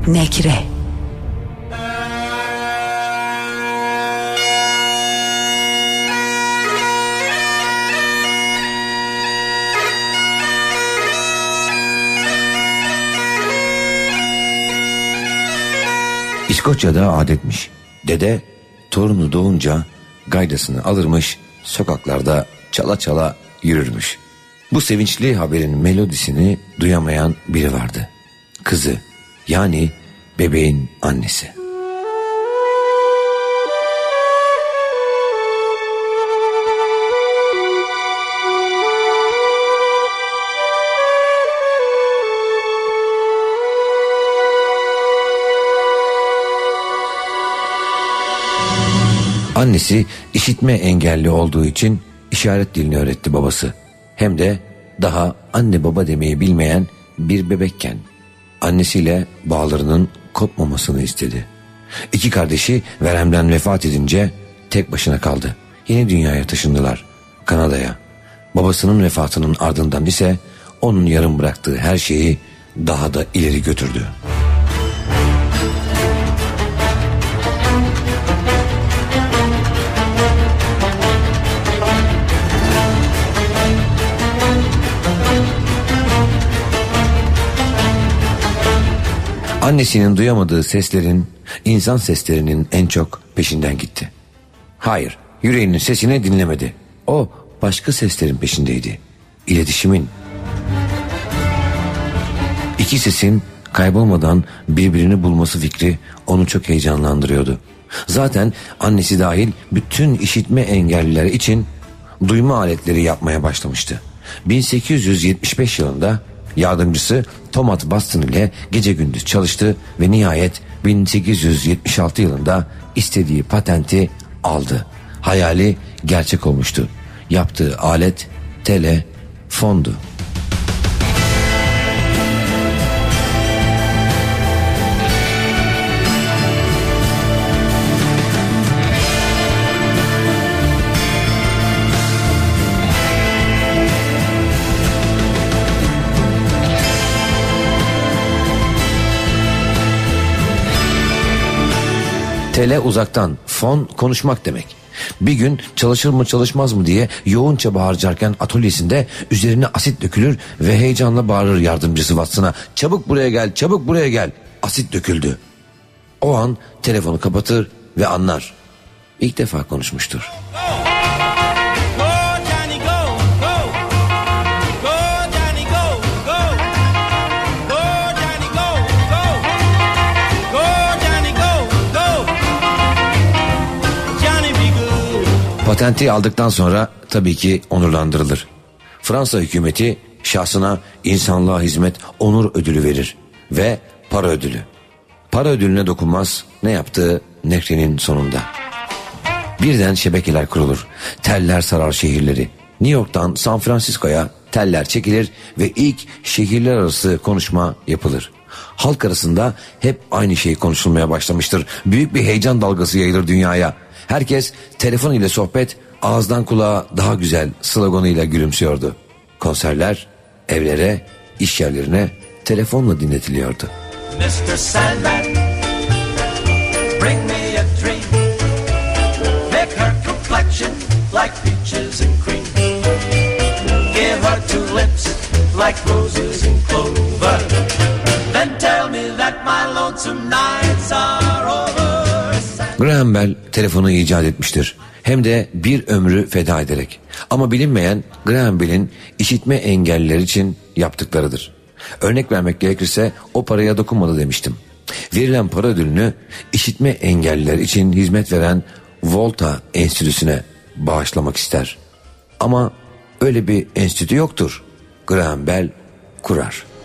Nekre. İskoçya'da adetmiş. Dede torunu doğunca gaydasını alırmış, sokaklarda çala çala yürürmüş. Bu sevinçli haberin melodisini duyamayan biri vardı. Kızı, yani bebeğin annesi. Annesi işitme engelli olduğu için işaret dilini öğretti babası. Hem de daha anne baba demeyi bilmeyen bir bebekken. Annesiyle bağlarının kopmamasını istedi. İki kardeşi veremden vefat edince tek başına kaldı. Yeni dünyaya taşındılar, Kanada'ya. Babasının vefatının ardından ise onun yarım bıraktığı her şeyi daha da ileri götürdü. Annesinin duyamadığı seslerin, insan seslerinin en çok peşinden gitti. Hayır, yüreğinin sesini dinlemedi. O başka seslerin peşindeydi. İletişimin. İki sesin kaybolmadan birbirini bulması fikri onu çok heyecanlandırıyordu. Zaten annesi dahil bütün işitme engelliler için duyma aletleri yapmaya başlamıştı. 1875 yılında yardımcısı Thomas Boston ile gece gündüz çalıştı ve nihayet 1876 yılında istediği patenti aldı. Hayali gerçek olmuştu. Yaptığı alet telefondu. Tele uzaktan, fon konuşmak demek. Bir gün çalışır mı çalışmaz mı diye yoğun çaba harcarken atölyesinde üzerine asit dökülür ve heyecanla bağırır yardımcısı Watson'a. Çabuk buraya gel, çabuk buraya gel. Asit döküldü. O an telefonu kapatır ve anlar. İlk defa konuşmuştur. Patenti aldıktan sonra tabii ki onurlandırılır. Fransa hükümeti şahsına insanlığa hizmet onur ödülü verir ve para ödülü. Para ödülüne dokunmaz, ne yaptığı Nekre'nin sonunda. Birden şebekeler kurulur, teller sarar şehirleri. New York'tan San Francisco'ya teller çekilir ve ilk şehirler arası konuşma yapılır. Halk arasında hep aynı şey konuşulmaya başlamıştır. Büyük bir heyecan dalgası yayılır dünyaya. Herkes telefon ile sohbet, ağızdan kulağa daha güzel sloganıyla gülümsüyordu. Konserler evlere, iş yerlerine telefonla dinletiliyordu. Mr. Sandman, bring me a dream. Make her complexion like peaches and cream. Give her two lips like roses and clover. Then tell me that my lonesome nights are over. Graham Bell telefonu icat etmiştir. Hem de bir ömrü feda ederek. Ama bilinmeyen Graham Bell'in işitme engelliler için yaptıklarıdır. Örnek vermek gerekirse o paraya dokunmadı demiştim. Verilen para ödülünü işitme engelliler için hizmet veren Volta Enstitüsü'ne bağışlamak ister. Ama öyle bir enstitü yoktur. Graham Bell kurar.